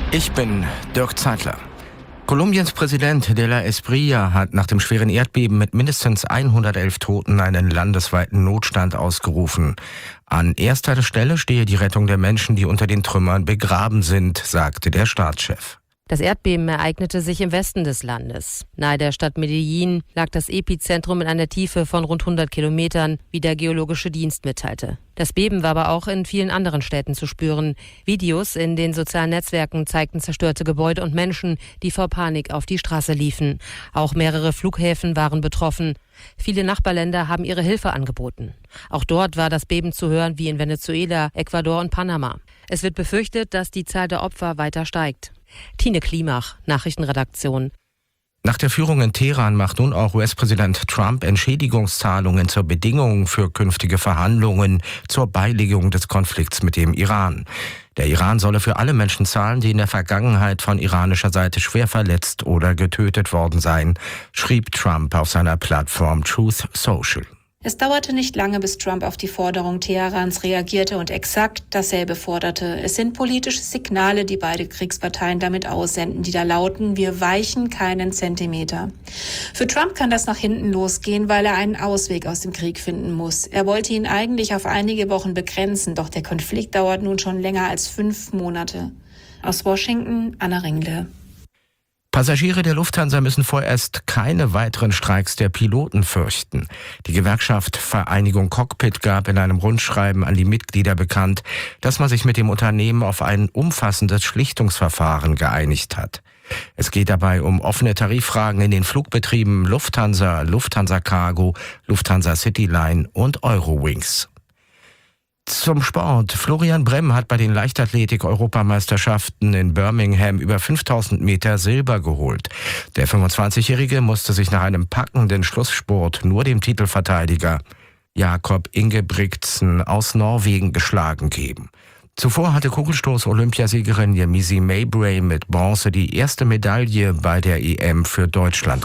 Ich bin Dirk Zeitler. Kolumbiens Präsident de la Espriella hat nach dem schweren Erdbeben mit mindestens 111 Toten einen landesweiten Notstand ausgerufen. An erster Stelle stehe die Rettung der Menschen, die unter den Trümmern begraben sind, sagte der Staatschef. Das Erdbeben ereignete sich im Westen des Landes. Nahe der Stadt Medellín lag das Epizentrum in einer Tiefe von rund 100 Kilometern, wie der Geologische Dienst mitteilte. Das Beben war aber auch in vielen anderen Städten zu spüren. Videos in den sozialen Netzwerken zeigten zerstörte Gebäude und Menschen, die vor Panik auf die Straße liefen. Auch mehrere Flughäfen waren betroffen. Viele Nachbarländer haben ihre Hilfe angeboten. Auch dort war das Beben zu hören wie in Venezuela, Ecuador und Panama. Es wird befürchtet, dass die Zahl der Opfer weiter steigt. Tine Klimach, Nachrichtenredaktion. Nach der Führung in Teheran macht nun auch US-Präsident Trump Entschädigungszahlungen zur Bedingung für künftige Verhandlungen zur Beilegung des Konflikts mit dem Iran. Der Iran solle für alle Menschen zahlen, die in der Vergangenheit von iranischer Seite schwer verletzt oder getötet worden seien, schrieb Trump auf seiner Plattform Truth Social. Es dauerte nicht lange, bis Trump auf die Forderung Teherans reagierte und exakt dasselbe forderte. Es sind politische Signale, die beide Kriegsparteien damit aussenden, die da lauten: Wir weichen keinen Zentimeter. Für Trump kann das nach hinten losgehen, weil er einen Ausweg aus dem Krieg finden muss. Er wollte ihn eigentlich auf einige Wochen begrenzen, doch der Konflikt dauert nun schon länger als 5 Monate. Aus Washington, Anna Ringle. Passagiere der Lufthansa müssen vorerst keine weiteren Streiks der Piloten fürchten. Die Gewerkschaft Vereinigung Cockpit gab in einem Rundschreiben an die Mitglieder bekannt, dass man sich mit dem Unternehmen auf ein umfassendes Schlichtungsverfahren geeinigt hat. Es geht dabei um offene Tariffragen in den Flugbetrieben Lufthansa, Lufthansa Cargo, Lufthansa Cityline und Eurowings. Zum Sport. Florian Bremm hat bei den Leichtathletik-Europameisterschaften in Birmingham über 5000 Meter Silber geholt. Der 25-Jährige musste sich nach einem packenden Schlussspurt nur dem Titelverteidiger Jakob Ingebrigtsen aus Norwegen geschlagen geben. Zuvor hatte Kugelstoß-Olympiasiegerin Yemisi Mowbray mit Bronze die erste Medaille bei der EM für Deutschland